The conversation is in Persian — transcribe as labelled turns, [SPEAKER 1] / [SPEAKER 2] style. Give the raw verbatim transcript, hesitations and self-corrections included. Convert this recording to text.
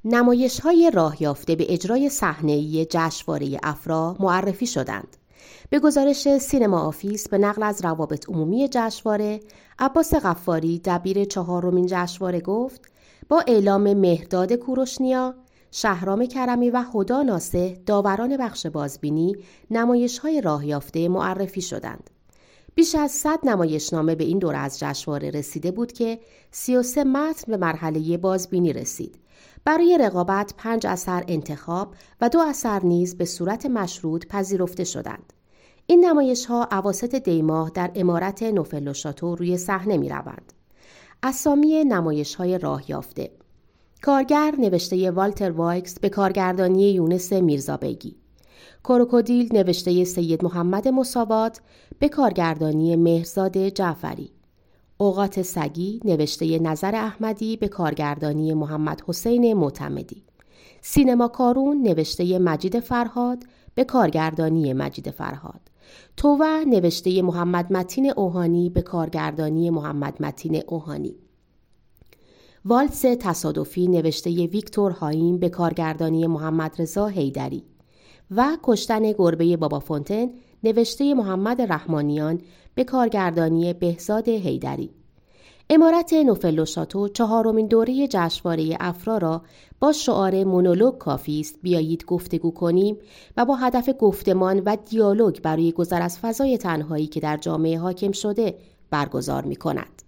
[SPEAKER 1] نمایش‌های راه یافته به اجرای صحنه‌ای جشنواره افرا معرفی شدند. به گزارش سینما آفیس به نقل از روابط عمومی جشنواره، عباس غفاری دبیر چهارمین جشنواره گفت: با اعلام مهرداد کوروشنیا، شهرام کرمی و هدی ناصح داوران بخش بازبینی نمایش‌های راه یافته معرفی شدند. بیش از صد نمایشنامه به این دوره از جشنواره رسیده بود که سی و سه متن به مرحله بازبینی رسید. برای رقابت پنج اثر انتخاب و دو اثر نیز به صورت مشروط پذیرفته شدند. این نمایش‌ها اواسط دی‌ماه در عمارت نوفل و شاتو روی صحنه می‌روند. اسامی نمایش‌های راه یافته: کارگر نوشته والتر وایکس به کارگردانی یونس میرزابیگی. کروکودیل نوشته سید محمد مساوات به کارگردانی مهرزاد جعفری. اوقات سگی نوشته نظر احمدی به کارگردانی محمد حسین معتمدی. سینما کارون نوشته مجید فرهاد به کارگردانی مجید فرهاد. توبه نوشته محمد متین اوهانی به کارگردانی محمد متین اوهانی. والتس تصادفی نوشته ویکتور هایم به کارگردانی محمد رضا حیدری و کشتن گربه بابا فونتن نوشته محمد رحمانیان به کارگردانی بهزاد حیدری. عمارت نوفل و شاتو چهارمین دوره جشنواره افرا را با شعار مونولوگ کافی است بیایید گفتگو کنیم و با هدف گفتمان و دیالوگ برای گذر از فضای تنهایی که در جامعه حاکم شده برگزار می کند.